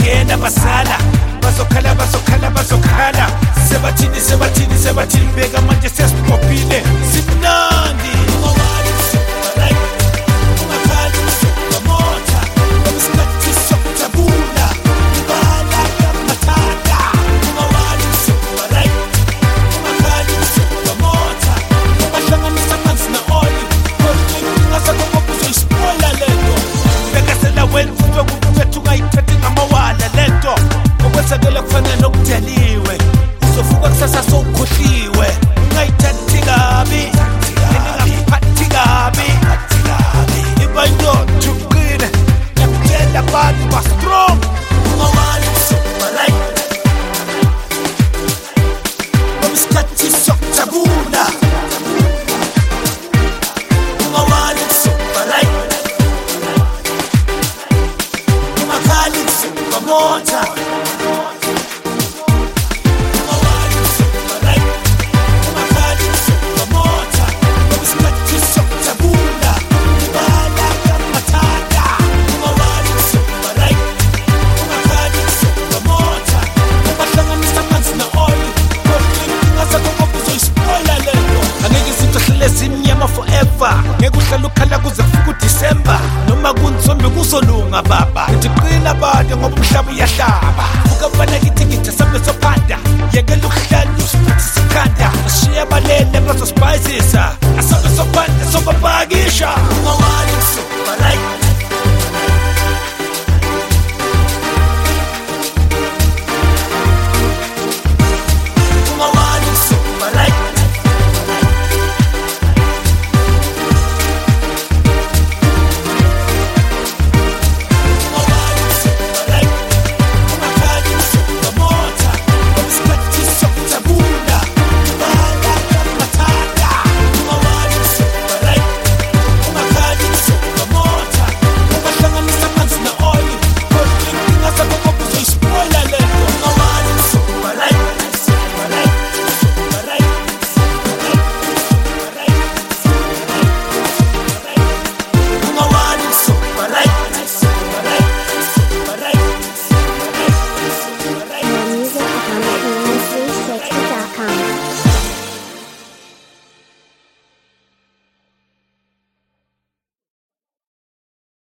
bayangena basala bazokhala sebathini beka manje sesibhophile simnandi okwesakela kufanele nokudeliwe uzofuka kusasa sowukhohliwe ungayithathi kabi ningaphathi kabi ibandoda uqine yakutshela abantu ba-strong ungawali usokubalike ngoba isikhathi sokujabula ungawali usokubalike ungakhali usokubamotha simnyama forever ngeke uhlala ukhala kuze kufika uDisemba noma kunzombe kuzolunga baba ngiqina bade ngoba umhlaba uyahlaba ukabana kithi ngijasambe sophanda yekela ukuhlala usiphathisa ikhanda ashiya balele bazospicesa asambe sophanda sobabakisha